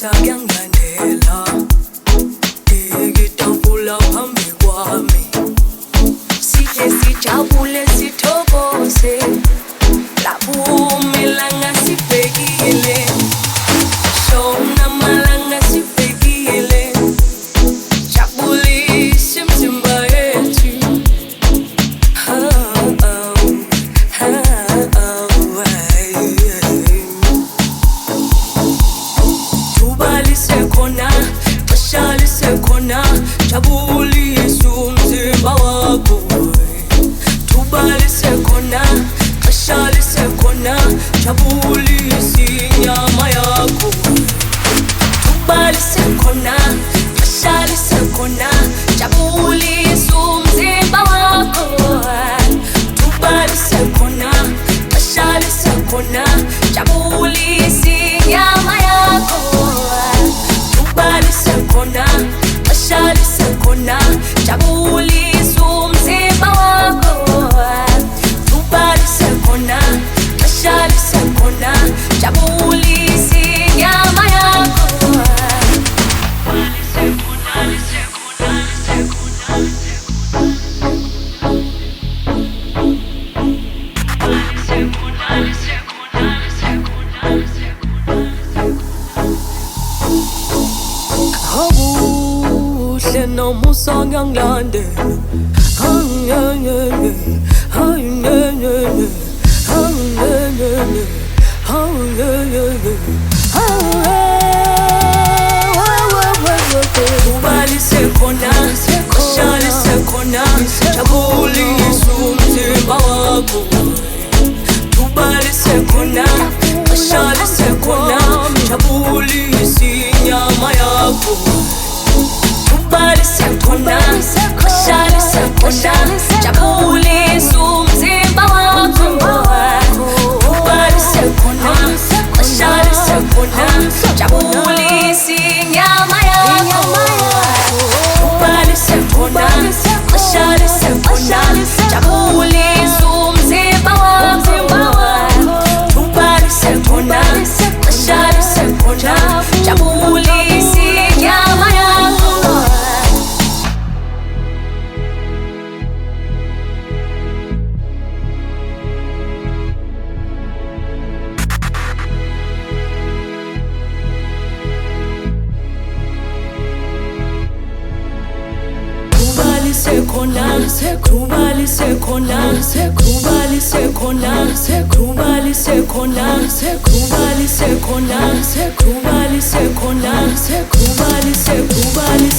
Ngiyangilandela ngitafula phambi kwami side sijabule sithokoze lapho umelanga sibhekile shona malanga sibhekile jabulise mzimba yethu tubalise khona bashalise khona jabulise umzimba wakho tubalise khona bashalise khona jabulise inyama yakho tubalise khona bashalise khona jabulise umzimba wakho tubalise khona bashalise khona jabulise inyama yakho tubalise khona bashalise khona jabulise umzimba wakho tubalise khona bashalise khona jabulise inyama yakho Habuhle nomusa ngiyangilandela tubalise khona bashalise khona jabulise umzimba wakho tubalise khona bashalise khona jabulise inyama yakho tubalise khona bashalise khona jabulise umzimba wakho tubalise khona bashalise khona jabulise inyama yakho tubalise khona bashalise khona jabulise umzimba wakho tubalise khona bashalise khona jabulise inyama yakho kubalise khona kubalise khona kubalise khona kubalise khona kubalise khona kubalise khona kubalise